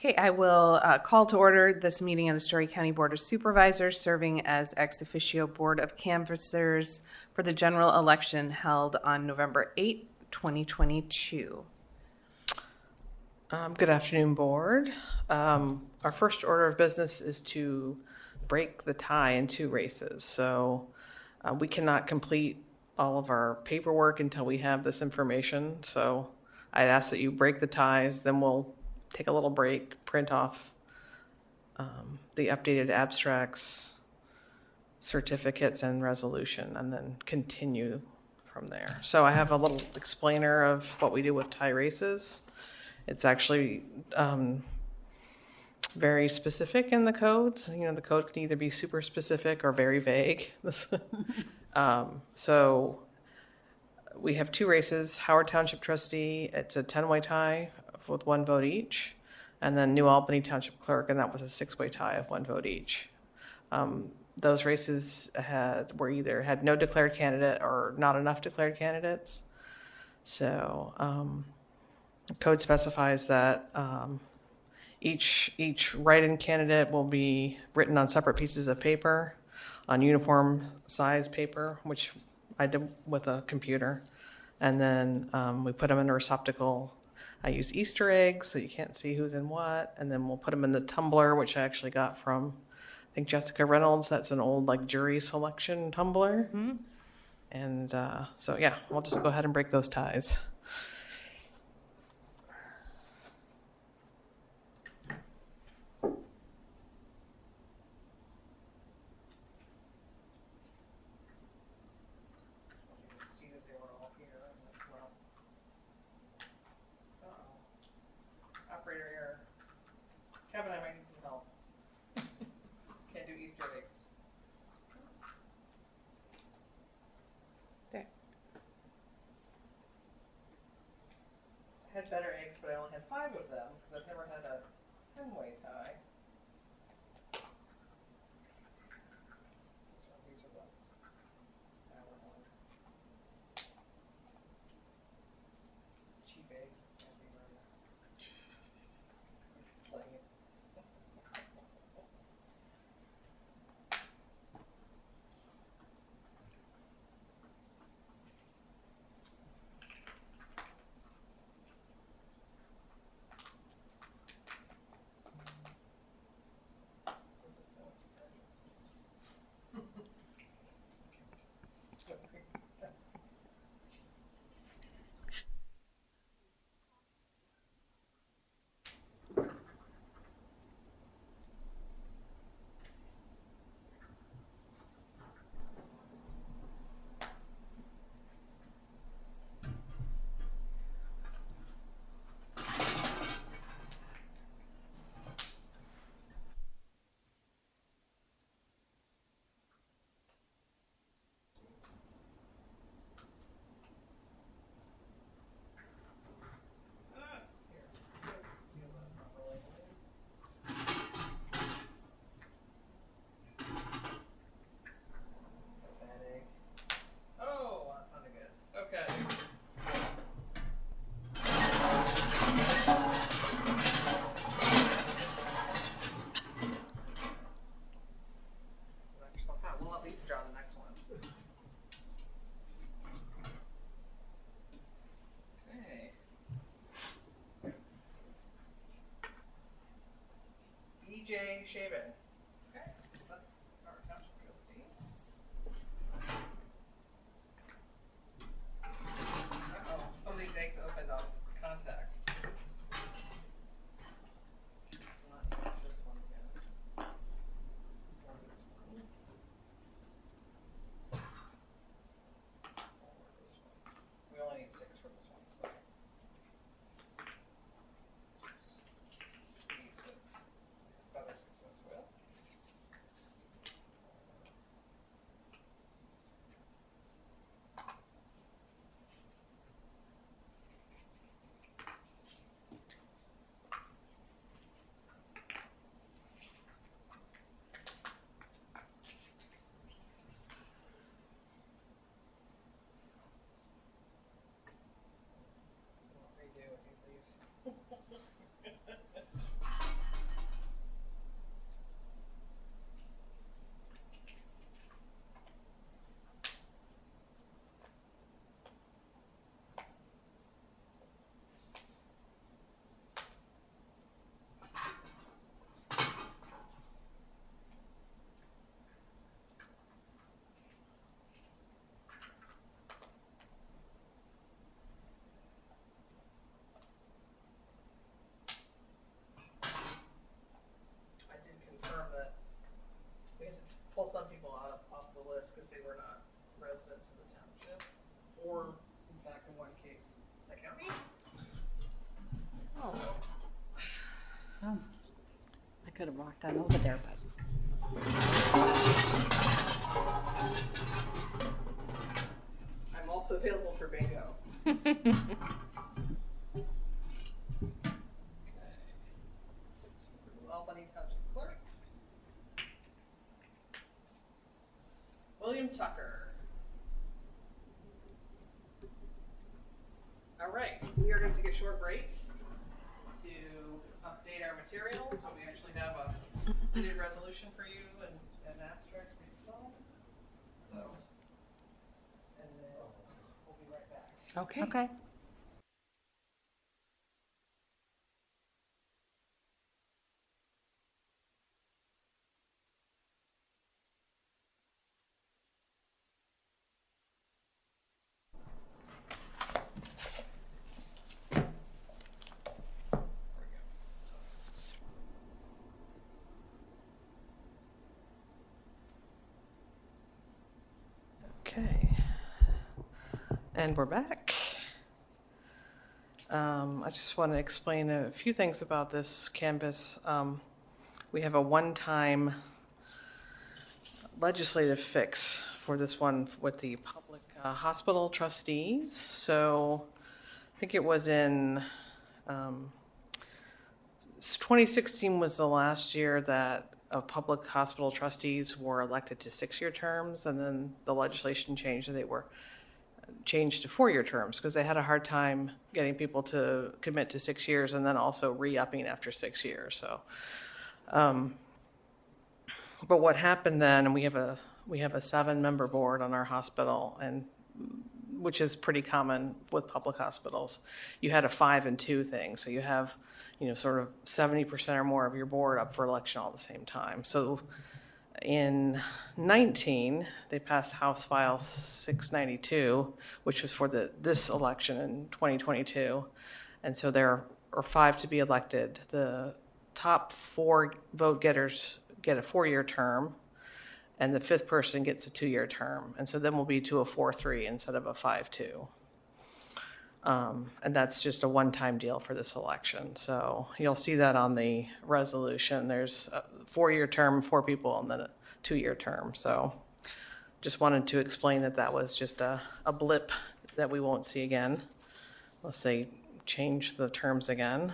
Okay, I will call to order this meeting of the Story County Board of Supervisors, serving as ex officio Board of Canvassers for the general election held on November 8, 2022. Good afternoon, Board. Our first order of business is to break the tie in 2 races. So we cannot complete all of our paperwork until we have this information. So I'd ask that you break the ties, then we'll take a little break, print off the updated abstracts, certificates, and resolution, and then continue from there. So I have a little explainer of what we do with tie races. It's actually very specific in the codes. You know, the code can either be super specific or very vague. So we have 2 races. Howard Township Trustee, it's a 10-way tie with 1 vote each. And then New Albany Township Clerk, and that was a 6-way tie of 1 vote each. Those races had no declared candidate or not enough declared candidates. So the code specifies that each write-in candidate will be written on separate pieces of paper, on uniform size paper, which I did with a computer. And then we put them in a receptacle. I use Easter eggs so you can't see who's in what. And then we'll put them in the tumbler, which I actually got from, I think, Jessica Reynolds. That's an old jury selection tumbler. Mm-hmm. And so, yeah, we'll just go ahead and break those ties. See that they were all here. Well, operator error. Kevin, I might need some help. Can't do Easter eggs. There. I had better eggs, but I only had 5 of them because I've never had a 10-way tie. These are the Howard ones. Cheap eggs can't be very plain. Oh, that sounded good. Okay. Knock yourself out. We'll at least draw the next one. Okay. EJ Shaven. Okay, that's our township trustee. Uh-oh, some of these eggs opened on contact. Let's not use this one again. Or this one. Or this one. We only need 6 for this one, so. Piece of better success with. this because they were not residents of the township, or in fact, in one case, the county. Oh. Oh. I could have walked on over there, but. I'm also available for bingo. Albany Township Clerk. William Tucker. All right, we are going to take a short break to update our materials. So we actually have a completed resolution for you and an abstract for you to sign. So, and then we'll be right back. Okay. Okay. Okay, and we're back. I just want to explain a few things about this canvas. We have a one-time legislative fix for this one with the public hospital trustees. So I think it was in 2016 was the last year that public hospital trustees were elected to 6-year terms, and then the legislation changed and they were changed to 4-year terms because they had a hard time getting people to commit to 6 years and then also re-upping after 6 years. So, but what happened then, and we have a 7-member board on our hospital, and which is pretty common with public hospitals. You had a 5 and 2 thing, so you have, sort of 70% or more of your board up for election all at the same time. So in 19, they passed House File 692, which was for this election in 2022. And so there are 5 to be elected. The top 4 vote getters get a 4-year term, and the 5th person gets a 2-year term. And so then we'll be to a 4-3 instead of a 5-2. And that's just a one-time deal for this election. So you'll see that on the resolution. There's a 4-year term, 4 people, and then a 2-year term. So just wanted to explain that was just a blip that we won't see again unless they change the terms again.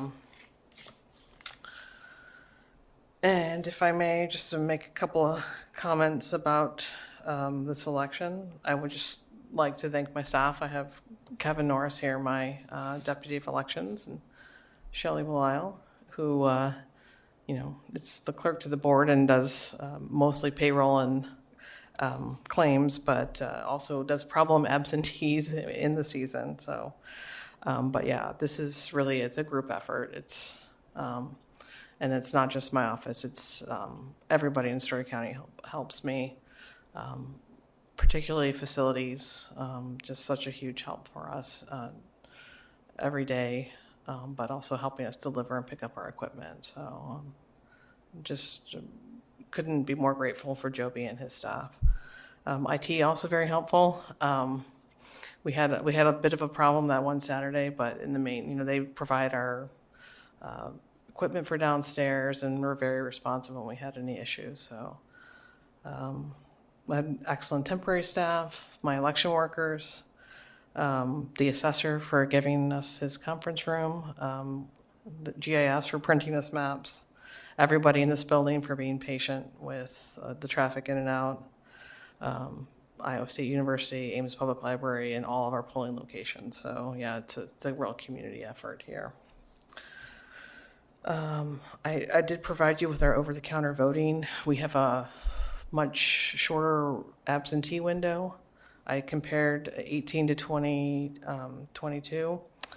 And if I may, just to make a couple of comments about this election, I would just like to thank my staff. I have Kevin Norris here, my Deputy of Elections, and Shelley Belisle, who, is the clerk to the board and does mostly payroll and claims, but also does problem absentees in the season. So, but yeah, this is really, it's a group effort. And it's not just my office, it's everybody in Story County helps me, particularly facilities, just such a huge help for us every day, but also helping us deliver and pick up our equipment. So just couldn't be more grateful for Joby and his staff. IT also very helpful. We had a bit of a problem that one Saturday, but in the main, they provide our equipment for downstairs, and we're very responsive when we had any issues. So I had excellent temporary staff, my election workers, the assessor for giving us his conference room, the GIS for printing us maps, everybody in this building for being patient with the traffic in and out, Iowa State University, Ames Public Library, and all of our polling locations. So yeah, it's a real community effort here. I did provide you with our over-the-counter voting. We have a much shorter absentee window. I compared 18 to 22.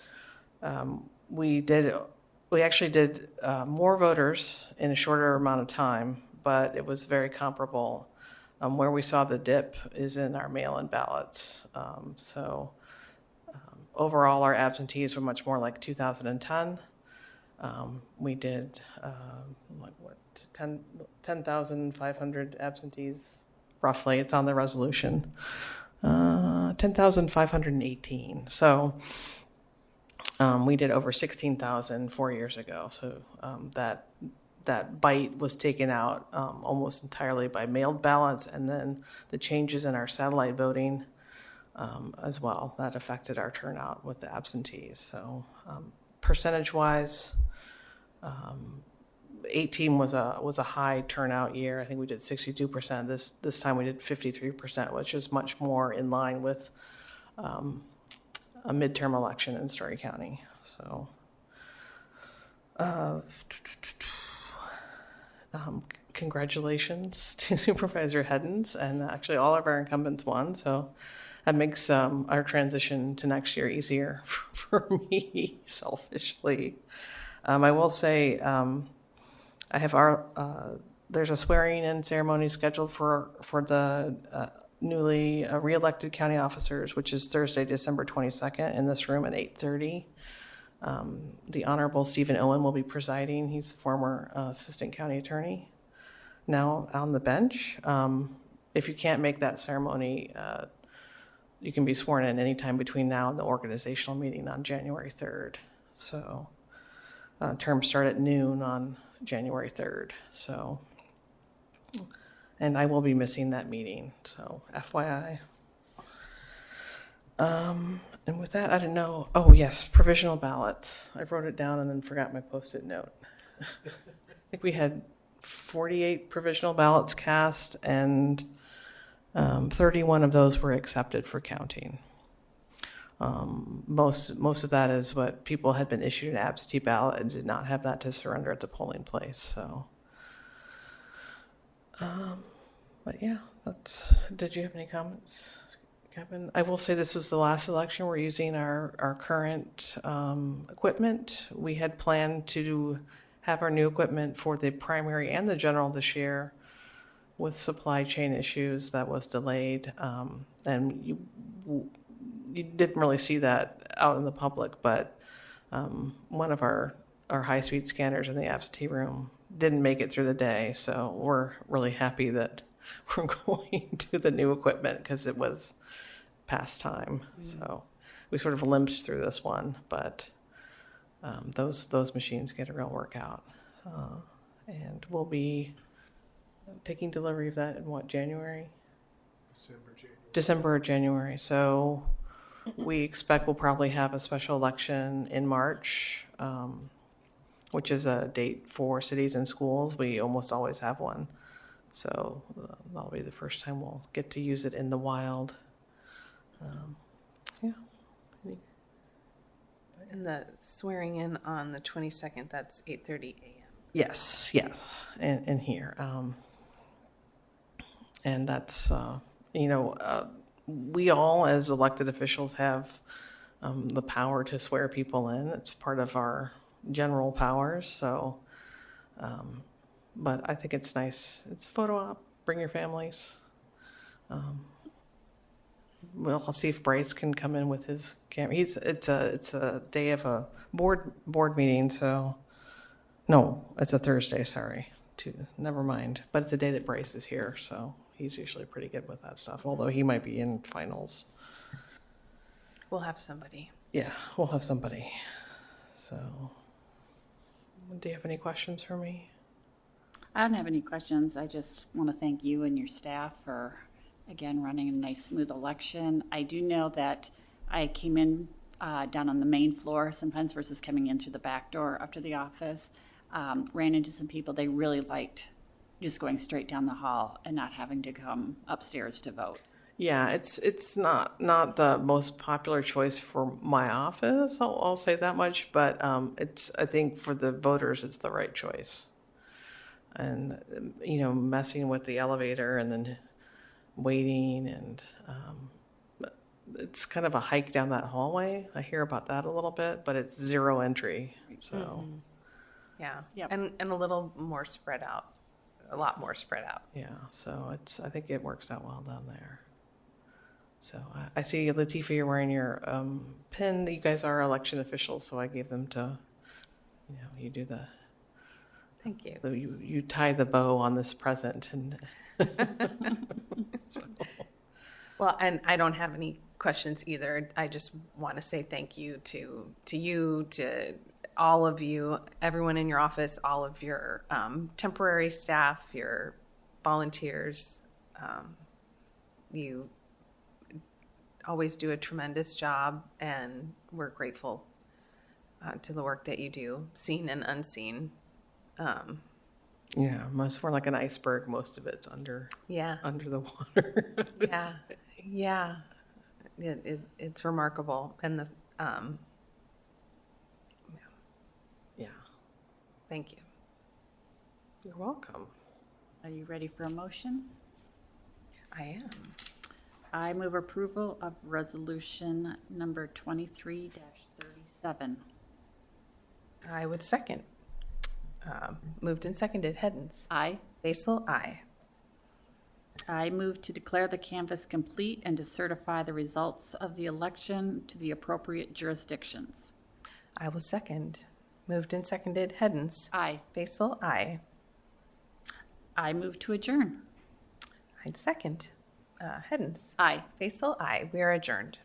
We actually did more voters in a shorter amount of time, but it was very comparable. Where we saw the dip is in our mail-in ballots. Overall, our absentees were much more like 2010. We did 10,500 absentees roughly. It's on the resolution. 10,518. So we did over 16,000 4 years ago. So that bite was taken out almost entirely by mailed ballots, and then the changes in our satellite voting as well. That affected our turnout with the absentees. So percentage-wise, 18 was a high turnout year. I think we did 62%. This time we did 53%, which is much more in line with a midterm election in Story County. So congratulations to Supervisor Heddens, and actually all of our incumbents won. So that makes our transition to next year easier for me, selfishly. I will say I have there's a swearing-in ceremony scheduled for the newly re-elected county officers, which is Thursday, December 22nd, in this room at 8:30. The Honorable Stephen Owen will be presiding. He's a former assistant county attorney, now on the bench. If you can't make that ceremony, you can be sworn in anytime between now and the organizational meeting on January 3rd. So terms start at noon on January 3rd. So, and I will be missing that meeting. So FYI. And with that, I don't know. Oh yes, provisional ballots. I wrote it down and then forgot my Post-it note. I think we had 48 provisional ballots cast, and 31 of those were accepted for counting. Most of that is what people had been issued an absentee ballot and did not have that to surrender at the polling place. So, but yeah, did you have any comments, Kevin? I will say this was the last election. We're using our current equipment. We had planned to have our new equipment for the primary and the general this year. With supply chain issues, that was delayed, and you didn't really see that out in the public, but one of our high-speed scanners in the absentee room didn't make it through the day, so we're really happy that we're going to the new equipment because it was past time. So we sort of limped through this one, but those machines get a real workout, and we'll be taking delivery of that in what, January? December or January. So we expect we'll probably have a special election in March, which is a date for cities and schools. We almost always have one. So that'll be the first time we'll get to use it in the wild. Yeah. And the swearing in on the 22nd, that's 8:30 a.m. Yes, in here. And that's, we all as elected officials have the power to swear people in. It's part of our general powers. So, but I think it's nice. It's a photo op. Bring your families. Well, I'll see if Bryce can come in with his camera. It's a day of a board meeting. So, no, it's a Thursday. Sorry. Never mind. But it's a day that Bryce is here, so he's usually pretty good with that stuff, although he might be in finals. We'll have somebody. Yeah, we'll have somebody. So, do you have any questions for me? I don't have any questions. I just want to thank you and your staff for, again, running a nice, smooth election. I do know that I came in down on the main floor sometimes versus coming in through the back door up to the office. Ran into some people. They really liked just going straight down the hall and not having to come upstairs to vote. Yeah, it's not the most popular choice for my office. I'll say that much, but I think for the voters it's the right choice. And messing with the elevator and then waiting, and it's kind of a hike down that hallway. I hear about that a little bit, but it's zero entry. So. Mm-hmm. Yeah. Yep. And a little more spread out. A lot more spread out. Yeah. So I think it works out well down there. So I see, Latifah, you're wearing your pin. You guys are election officials, so I gave them to, you do the Thank you. So you tie the bow on this present, and so, Well, and I don't have any questions either. I just want to say thank you to you, to all of you, everyone in your office, all of your temporary staff, your volunteers. You always do a tremendous job, and we're grateful to the work that you do, seen and unseen. yeah, we're like an iceberg. Most of it's under Yeah, the water. yeah, yeah. It's remarkable, and the Yeah, thank you. you're welcome. Are you ready for a motion? I am. I move approval of resolution number 23-37. I would second. Moved and seconded. Heddens. Aye. Basil. Aye. I move to declare the canvass complete and to certify the results of the election to the appropriate jurisdictions. I will second. Moved and seconded. Heddens. Aye. Basil. Aye. I move to adjourn. I'd second. Heddens. Aye. Basil. Aye. We are adjourned.